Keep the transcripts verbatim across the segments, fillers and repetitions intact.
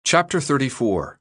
Chapter thirty-four.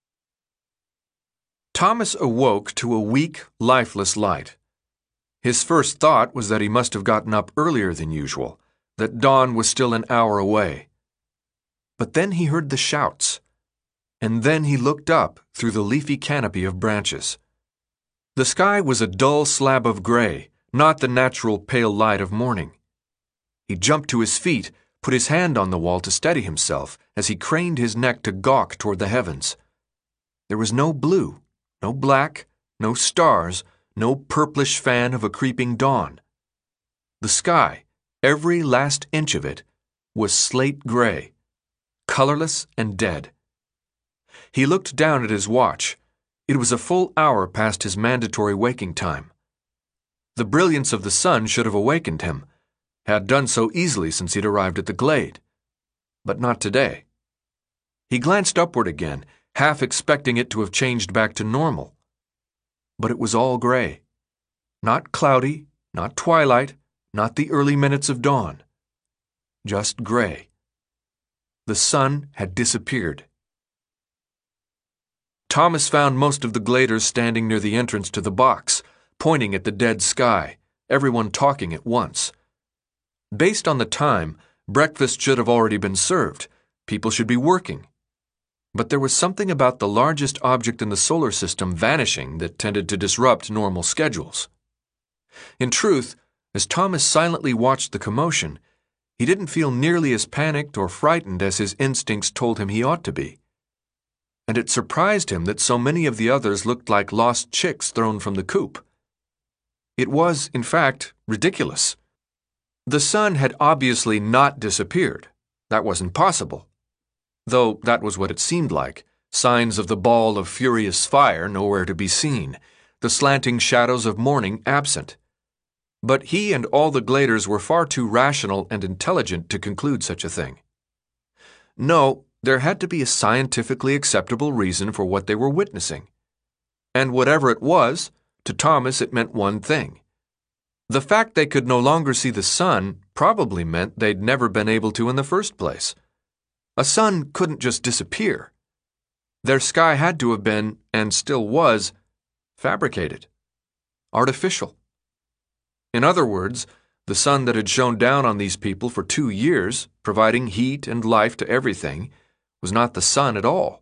Thomas awoke to a weak, lifeless light. His first thought was that he must have gotten up earlier than usual, that dawn was still an hour away. But then he heard the shouts, and then he looked up through the leafy canopy of branches. The sky was a dull slab of gray, not the natural pale light of morning. He jumped to his feet, put his hand on the wall to steady himself as he craned his neck to gawk toward the heavens. There was no blue, no black, no stars, no purplish fan of a creeping dawn. The sky, every last inch of it, was slate gray, colorless and dead. He looked down at his watch. It was a full hour past his mandatory waking time. The brilliance of the sun should have awakened him, had done so easily since he'd arrived at the glade. But not today. He glanced upward again, half expecting it to have changed back to normal. But it was all gray. Not cloudy, not twilight, not the early minutes of dawn. Just gray. The sun had disappeared. Thomas found most of the gladers standing near the entrance to the box, pointing at the dead sky, everyone talking at once. Based on the time, breakfast should have already been served. People should be working. But there was something about the largest object in the solar system vanishing that tended to disrupt normal schedules. In truth, as Thomas silently watched the commotion, he didn't feel nearly as panicked or frightened as his instincts told him he ought to be. And it surprised him that so many of the others looked like lost chicks thrown from the coop. It was, in fact, ridiculous. The sun had obviously not disappeared. That wasn't possible. Though that was what it seemed like, signs of the ball of furious fire nowhere to be seen, the slanting shadows of morning absent. But he and all the gladers were far too rational and intelligent to conclude such a thing. No, there had to be a scientifically acceptable reason for what they were witnessing. And whatever it was, to Thomas it meant one thing. The fact they could no longer see the sun probably meant they'd never been able to in the first place. A sun couldn't just disappear. Their sky had to have been, and still was, fabricated. Artificial. In other words, the sun that had shone down on these people for two years, providing heat and life to everything, was not the sun at all.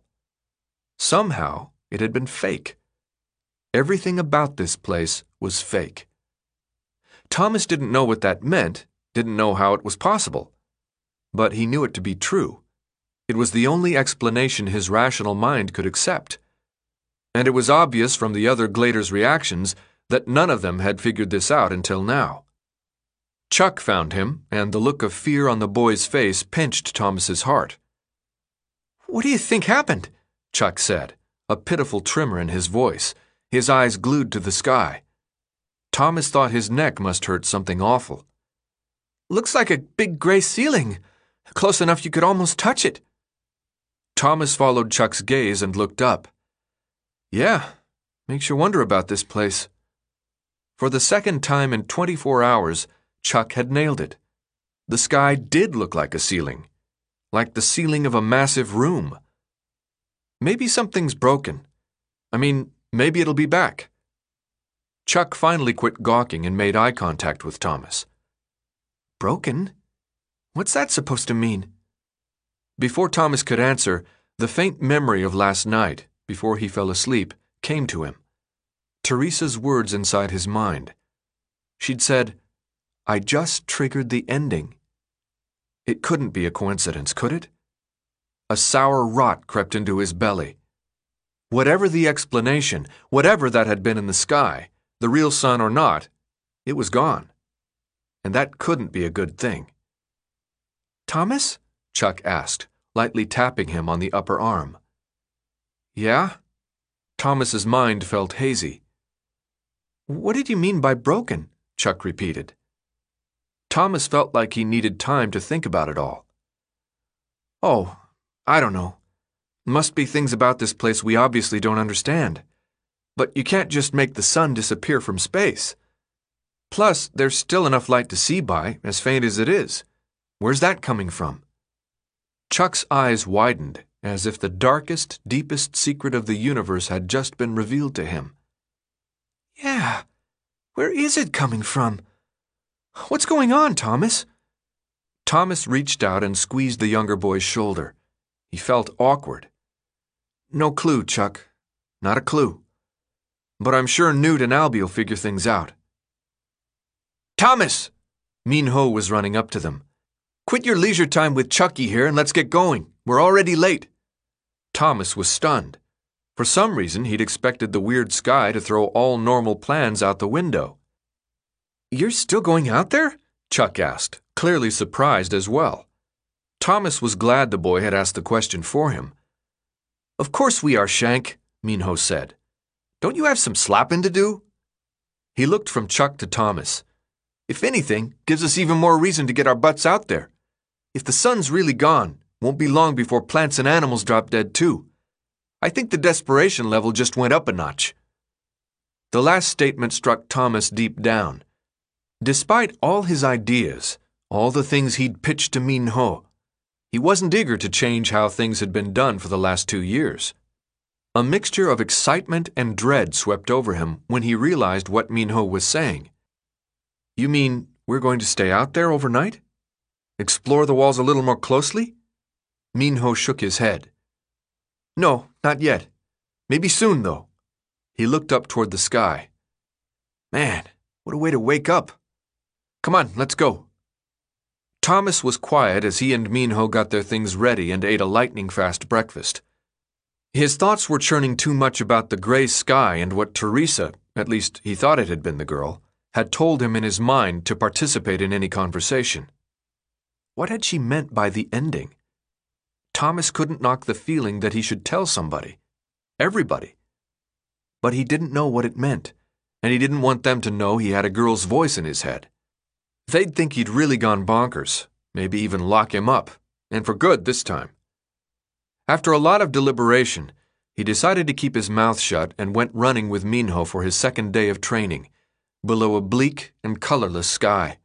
Somehow, it had been fake. Everything about this place was fake. Thomas didn't know what that meant, didn't know how it was possible. But he knew it to be true. It was the only explanation his rational mind could accept. And it was obvious from the other gladers' reactions that none of them had figured this out until now. Chuck found him, and the look of fear on the boy's face pinched Thomas's heart. "What do you think happened?" Chuck said, a pitiful tremor in his voice, his eyes glued to the sky. Thomas thought his neck must hurt something awful. "Looks like a big gray ceiling, close enough you could almost touch it." Thomas followed Chuck's gaze and looked up. "Yeah, makes you wonder about this place." For the second time in twenty-four hours, Chuck had nailed it. The sky did look like a ceiling, like the ceiling of a massive room. Maybe something's broken. I mean, maybe it'll be back. Chuck finally quit gawking and made eye contact with Thomas. "Broken? What's that supposed to mean?" Before Thomas could answer, the faint memory of last night, before he fell asleep, came to him. Teresa's words inside his mind. She'd said, "I just triggered the ending." It couldn't be a coincidence, could it? A sour rot crept into his belly. Whatever the explanation, whatever that had been in the sky, the real sun or not, it was gone. And that couldn't be a good thing. "Thomas?" Chuck asked, lightly tapping him on the upper arm. "Yeah?" Thomas's mind felt hazy. "What did you mean by broken?" Chuck repeated. Thomas felt like he needed time to think about it all. "Oh, I don't know. Must be things about this place we obviously don't understand. But you can't just make the sun disappear from space. Plus, there's still enough light to see by, as faint as it is. Where's that coming from?" Chuck's eyes widened, as if the darkest, deepest secret of the universe had just been revealed to him. Yeah, where is it coming from? What's going on, Thomas? Thomas reached out and squeezed the younger boy's shoulder. He felt awkward. No clue, Chuck. Not a clue. But I'm sure Newt and Albie will figure things out. Thomas! Min-ho was running up to them. Quit your leisure time with Chucky here and let's get going. We're already late. Thomas was stunned. For some reason, he'd expected the weird sky to throw all normal plans out the window. You're still going out there? Chuck asked, clearly surprised as well. Thomas was glad the boy had asked the question for him. Of course we are, Shank, Min-ho said. Don't you have some slapping to do? He looked from Chuck to Thomas. If anything, gives us even more reason to get our butts out there. If the sun's really gone, won't be long before plants and animals drop dead too. I think the desperation level just went up a notch. The last statement struck Thomas deep down. Despite all his ideas, all the things he'd pitched to Min-ho, he wasn't eager to change how things had been done for the last two years. A mixture of excitement and dread swept over him when he realized what Min-ho was saying. You mean we're going to stay out there overnight? Explore the walls a little more closely? Min-ho shook his head. No, not yet. Maybe soon, though. He looked up toward the sky. Man, what a way to wake up. Come on, let's go. Thomas was quiet as he and Min-ho got their things ready and ate a lightning-fast breakfast. His thoughts were churning too much about the gray sky and what Teresa, at least he thought it had been the girl, had told him in his mind to participate in any conversation. What had she meant by the ending? Thomas couldn't knock the feeling that he should tell somebody. Everybody. But he didn't know what it meant, and he didn't want them to know he had a girl's voice in his head. They'd think he'd really gone bonkers, maybe even lock him up, and for good this time. After a lot of deliberation, he decided to keep his mouth shut and went running with Min-ho for his second day of training, below a bleak and colorless sky.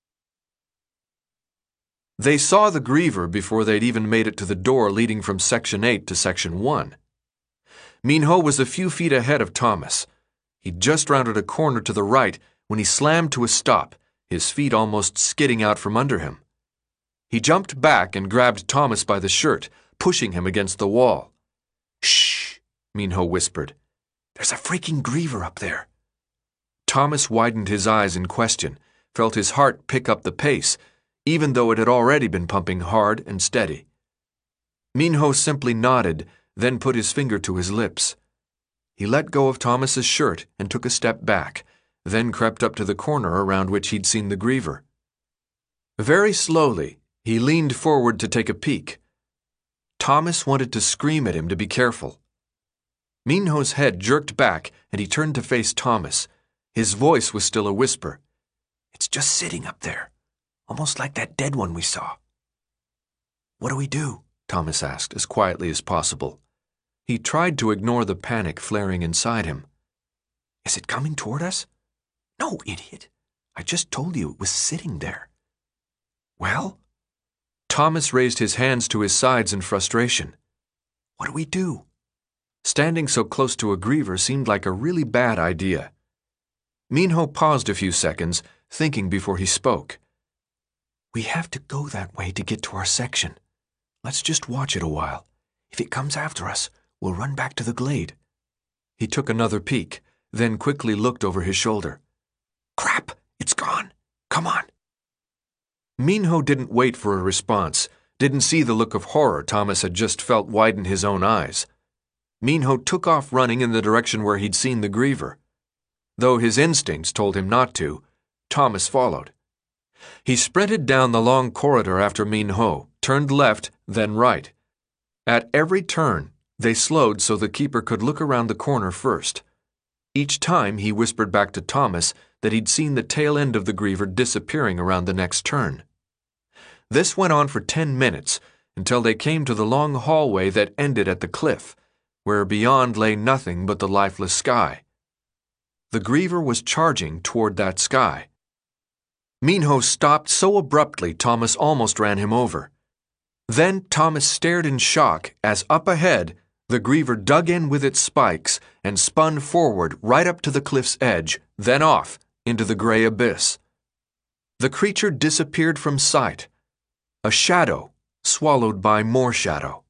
They saw the griever before they'd even made it to the door leading from Section eight to Section one. Min-ho was a few feet ahead of Thomas. He'd just rounded a corner to the right when he slammed to a stop, his feet almost skidding out from under him. He jumped back and grabbed Thomas by the shirt, pushing him against the wall. Shh, Min-ho whispered. There's a freaking griever up there. Thomas widened his eyes in question, felt his heart pick up the pace, even though it had already been pumping hard and steady. Min-ho simply nodded, then put his finger to his lips. He let go of Thomas's shirt and took a step back, then crept up to the corner around which he'd seen the griever. Very slowly, he leaned forward to take a peek. Thomas wanted to scream at him to be careful. Min-ho's head jerked back and he turned to face Thomas. His voice was still a whisper. It's just sitting up there, almost like that dead one we saw. What do we do? Thomas asked as quietly as possible. He tried to ignore the panic flaring inside him. Is it coming toward us? No, idiot. I just told you it was sitting there. Well? Thomas raised his hands to his sides in frustration. What do we do? Standing so close to a griever seemed like a really bad idea. Min-ho paused a few seconds, thinking before he spoke. We have to go that way to get to our section. Let's just watch it a while. If it comes after us, we'll run back to the glade. He took another peek, then quickly looked over his shoulder. Crap, it's gone. Come on. Min-ho didn't wait for a response, didn't see the look of horror Thomas had just felt widen his own eyes. Min-ho took off running in the direction where he'd seen the griever. Though his instincts told him not to, Thomas followed. He sprinted down the long corridor after Min-ho, turned left, then right. At every turn, they slowed so the keeper could look around the corner first. Each time he whispered back to Thomas that he'd seen the tail end of the griever disappearing around the next turn. This went on for ten minutes until they came to the long hallway that ended at the cliff, where beyond lay nothing but the lifeless sky. The griever was charging toward that sky. Min-ho stopped so abruptly Thomas almost ran him over. Then Thomas stared in shock as up ahead, the griever dug in with its spikes and spun forward right up to the cliff's edge, then off into the gray abyss. The creature disappeared from sight, a shadow swallowed by more shadow.